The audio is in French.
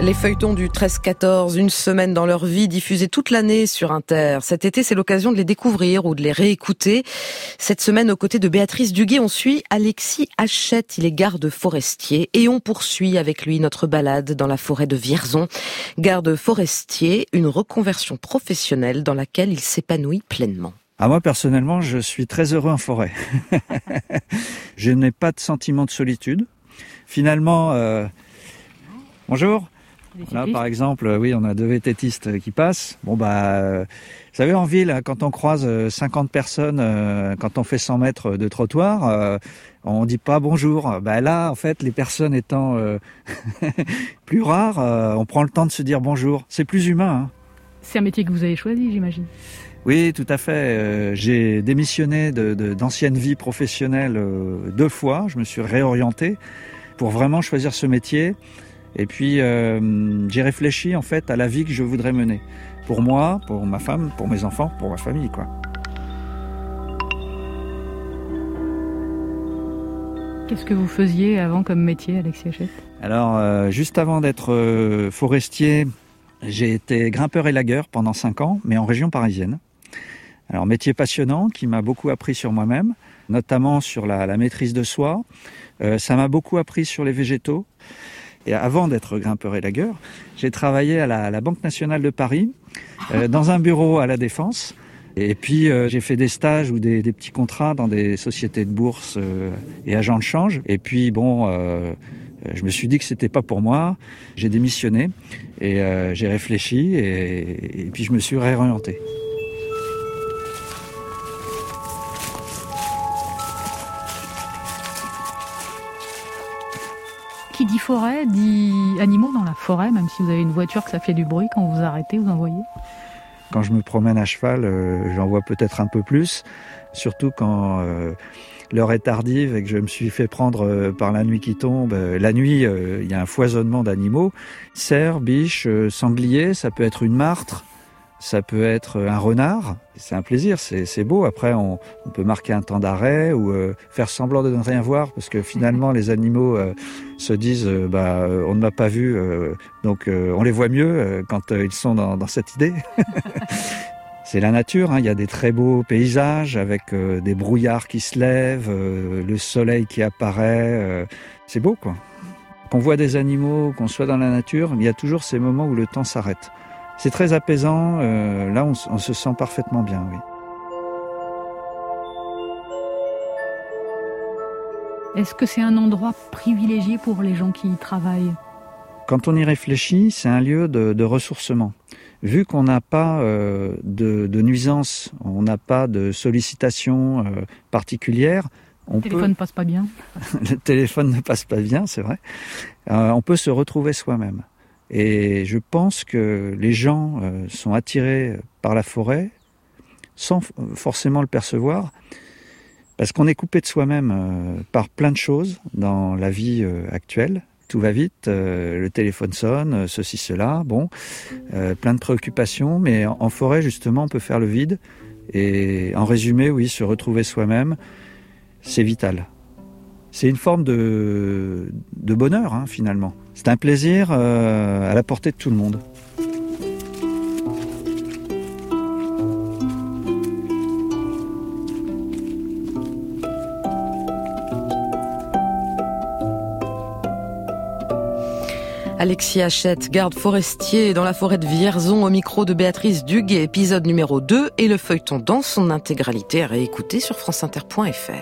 Les feuilletons du 13-14, une semaine dans leur vie, diffusés toute l'année sur Inter. Cet été, c'est l'occasion de les découvrir ou de les réécouter. Cette semaine, aux côtés de Béatrice Duguay, on suit Alexis Hachette. Il est garde forestier et on poursuit avec lui notre balade dans la forêt de Vierzon. Garde forestier, une reconversion professionnelle dans laquelle il s'épanouit pleinement. Moi, personnellement, je suis très heureux en forêt. Je n'ai pas de sentiment de solitude. Finalement, bonjour. Là, par exemple, oui, on a 2 vététistes qui passent. Vous savez, en ville, quand on croise 50 personnes, quand on fait 100 mètres de trottoir, on dit pas bonjour. Là, en fait, les personnes étant plus rares, on prend le temps de se dire bonjour. C'est plus humain. C'est un métier que vous avez choisi, j'imagine. Oui, tout à fait. J'ai démissionné d'anciennes vies professionnelles 2 fois. Je me suis réorienté pour vraiment choisir ce métier. Et puis, j'ai réfléchi en fait à la vie que je voudrais mener. Pour moi, pour ma femme, pour mes enfants, pour ma famille, quoi. Qu'est-ce que vous faisiez avant comme métier, Alexis Hachette ? Alors, juste avant d'être forestier, j'ai été grimpeur élagueur pendant 5 ans, mais en région parisienne. Alors, métier passionnant qui m'a beaucoup appris sur moi-même, notamment sur la maîtrise de soi. Ça m'a beaucoup appris sur les végétaux. Et avant d'être grimpeur élagueur, j'ai travaillé à la Banque nationale de Paris, dans un bureau à la Défense. Et puis, j'ai fait des stages ou des petits contrats dans des sociétés de bourse et agents de change. Et puis, je me suis dit que c'était pas pour moi. J'ai démissionné et j'ai réfléchi et puis je me suis réorienté. Qui dit forêt, dit animaux dans la forêt, même si vous avez une voiture que ça fait du bruit quand vous arrêtez, vous en voyez ? Quand je me promène à cheval, j'en vois peut-être un peu plus, surtout quand l'heure est tardive et que je me suis fait prendre par la nuit qui tombe. La nuit, il y a un foisonnement d'animaux, cerfs, biches, sangliers, ça peut être une martre, ça peut être un renard. C'est un plaisir, c'est beau. Après, on peut marquer un temps d'arrêt ou faire semblant de ne rien voir parce que finalement, les animaux se disent on ne m'a pas vu, donc on les voit mieux quand ils sont dans cette idée. C'est la nature, il y a des très beaux paysages avec des brouillards qui se lèvent, le soleil qui apparaît. C'est beau, quoi. Qu'on voit des animaux, qu'on soit dans la nature, il y a toujours ces moments où le temps s'arrête. C'est très apaisant, là on se sent parfaitement bien, oui. Est-ce que c'est un endroit privilégié pour les gens qui y travaillent ? Quand on y réfléchit, c'est un lieu de ressourcement. Vu qu'on n'a pas de nuisances, on n'a pas de sollicitations particulières, le téléphone ne passe pas bien. Le téléphone ne passe pas bien, c'est vrai. On peut se retrouver soi-même. Et je pense que les gens sont attirés par la forêt sans forcément le percevoir, parce qu'on est coupé de soi-même par plein de choses dans la vie actuelle. Tout va vite, le téléphone sonne, ceci, cela, plein de préoccupations, mais en forêt justement on peut faire le vide. Et en résumé, oui, se retrouver soi-même, c'est vital. C'est une forme de bonheur, finalement. C'est un plaisir à la portée de tout le monde. Alexis Hachette, garde forestier dans la forêt de Vierzon, au micro de Béatrice Duguay, épisode numéro 2, et le feuilleton dans son intégralité à réécouter sur franceinter.fr.